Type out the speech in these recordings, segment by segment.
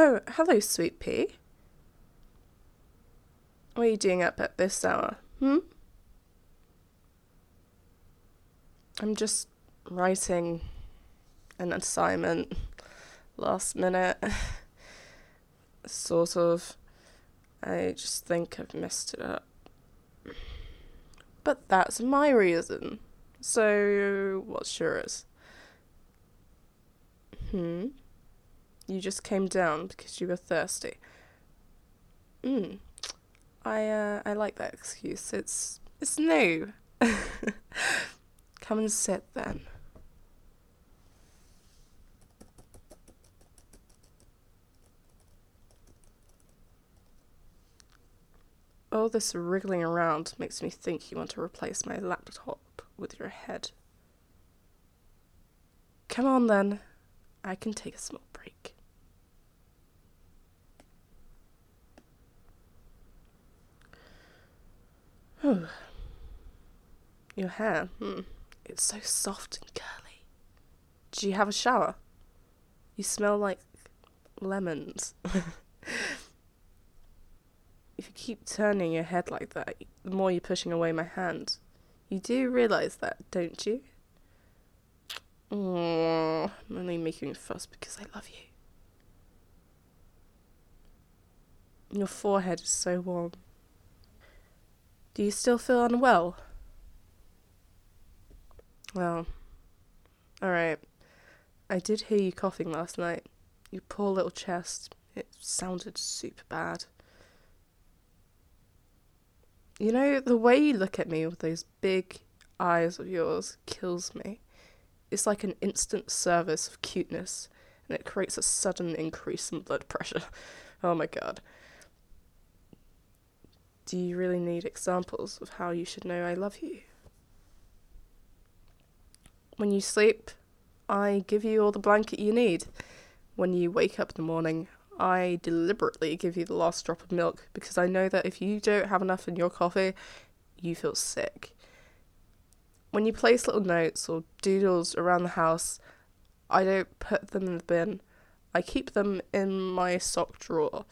Oh, hello, sweet pea. What are you doing up at this hour? I'm just writing an assignment. Last minute. Sort of. I just think I've messed it up. But that's my reason. So, what's yours? You just came down because you were thirsty. I like that excuse. It's new. Come and sit then. All this wriggling around makes me think you want to replace my laptop with your head. Come on then. I can take a small break. Your hair, it's so soft and curly. Did you have a shower? You smell like lemons. If you keep turning your head like that, the more you're pushing away my hand. You do realise that, don't you? I'm only making a fuss because I love you. Your forehead is so warm. Do you still feel unwell? Well, alright. I did hear you coughing last night. Your poor little chest. It sounded super bad. You know, the way you look at me with those big eyes of yours kills me. It's like an instant service of cuteness, and it creates a sudden increase in blood pressure. Oh my god. Do you really need examples of how you should know I love you? When you sleep, I give you all the blanket you need. When you wake up in the morning, I deliberately give you the last drop of milk because I know that if you don't have enough in your coffee, you feel sick. When you place little notes or doodles around the house, I don't put them in the bin. I keep them in my sock drawer.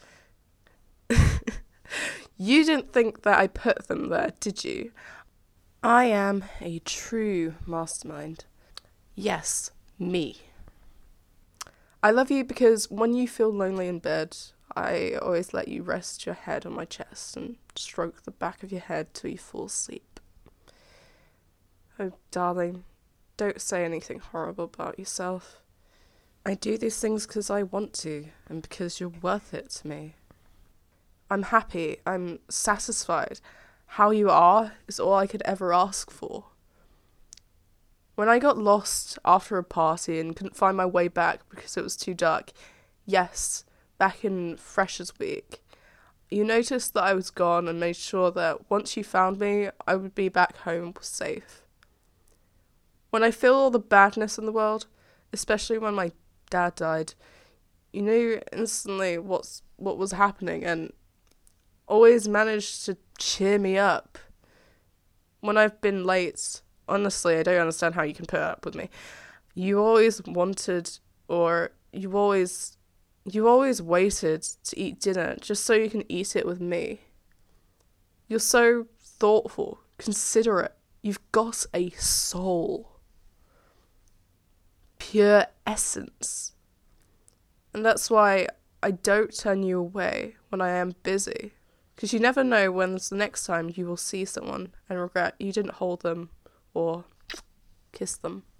You didn't think that I put them there, did you? I am a true mastermind. Yes, me. I love you because when you feel lonely in bed, I always let you rest your head on my chest and stroke the back of your head till you fall asleep. Oh, darling, don't say anything horrible about yourself. I do these things because I want to, and because you're worth it to me. I'm happy, I'm satisfied. How you are is all I could ever ask for. When I got lost after a party and couldn't find my way back because it was too dark, yes, back in Freshers Week, you noticed that I was gone and made sure that once you found me, I would be back home safe. When I feel all the badness in the world, especially when my dad died, you knew instantly what was happening and always managed to cheer me up. When I've been late, honestly, I don't understand how you can put up with me. You always wanted, or you always waited to eat dinner just so you can eat it with me. You're so thoughtful, considerate. You've got a soul. Pure essence. And that's why I don't turn you away when I am busy. Because you never know when's the next time you will see someone and regret you didn't hold them or kiss them.